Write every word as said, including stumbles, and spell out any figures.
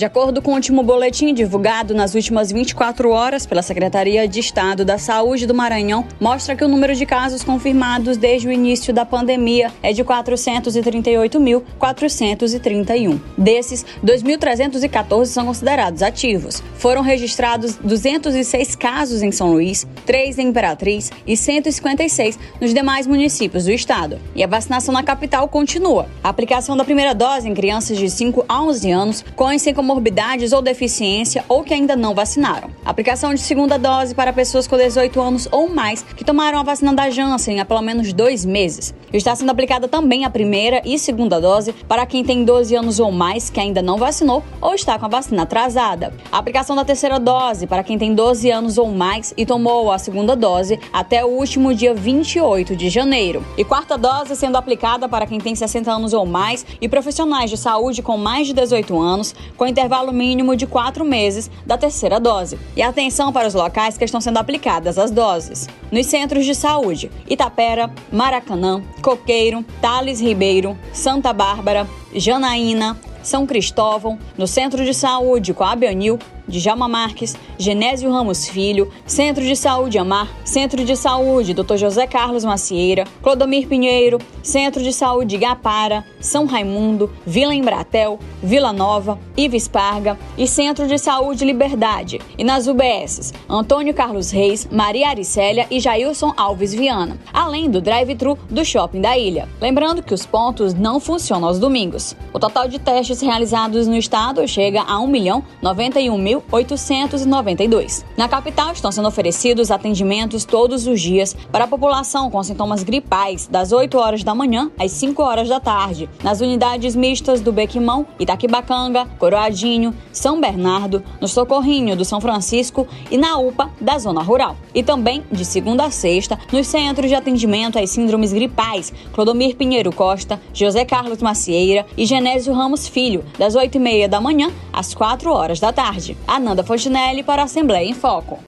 De acordo com o último boletim divulgado nas últimas vinte e quatro horas pela Secretaria de Estado da Saúde do Maranhão, mostra que o número de casos confirmados desde o início da pandemia é de quatrocentos e trinta e oito mil, quatrocentos e trinta e um. Desses, dois mil trezentos e quatorze são considerados ativos. Foram registrados duzentos e seis casos em São Luís, três em Imperatriz e cento e cinquenta e seis nos demais municípios do estado. E a vacinação na capital continua. A aplicação da primeira dose em crianças de cinco a onze anos, com e sem comorbidades ou deficiência ou que ainda não vacinaram. A aplicação de segunda dose para pessoas com dezoito anos ou mais que tomaram a vacina da Janssen há pelo menos dois meses. Está sendo aplicada também a primeira e segunda dose para quem tem doze anos ou mais que ainda não vacinou ou está com a vacina atrasada. A aplicação da terceira dose para quem tem doze anos ou mais e tomou a segunda dose até o último dia vinte e oito de janeiro. E quarta dose sendo aplicada para quem tem sessenta anos ou mais e profissionais de saúde com mais de dezoito anos, com intervalo mínimo de quatro meses da terceira dose. E atenção para os locais que estão sendo aplicadas as doses. Nos centros de saúde: Itapera, Maracanã, Coqueiro, Tales Ribeiro, Santa Bárbara, Janaína, São Cristóvão, no Centro de Saúde Coab-Anil, Djalma Marques, Genésio Ramos Filho, Centro de Saúde Amar, Centro de Saúde doutor José Carlos Macieira, Clodomir Pinheiro, Centro de Saúde Igapara, São Raimundo, Vila Embratel, Vila Nova, Iva Esparga e Centro de Saúde Liberdade. E nas U B Ss, Antônio Carlos Reis, Maria Aricélia e Jailson Alves Viana, além do drive-thru do Shopping da Ilha. Lembrando que os pontos não funcionam aos domingos. O total de testes realizados no estado chega a um milhão noventa e um mil oitocentos e noventa e dois. Na capital estão sendo oferecidos atendimentos todos os dias para a população com sintomas gripais, das oito horas da manhã às cinco horas da tarde, nas unidades mistas do Bequimão, Itaquibacanga, Coroadinho, São Bernardo, no Socorrinho do São Francisco e na U P A da Zona Rural. E também, de segunda a sexta, nos centros de atendimento às síndromes gripais, Clodomir Pinheiro Costa, José Carlos Macieira e Genésio Ramos Filho, das oito e meia da manhã às quatro horas da tarde. Ananda Fontinelli para a Assembleia em Foco.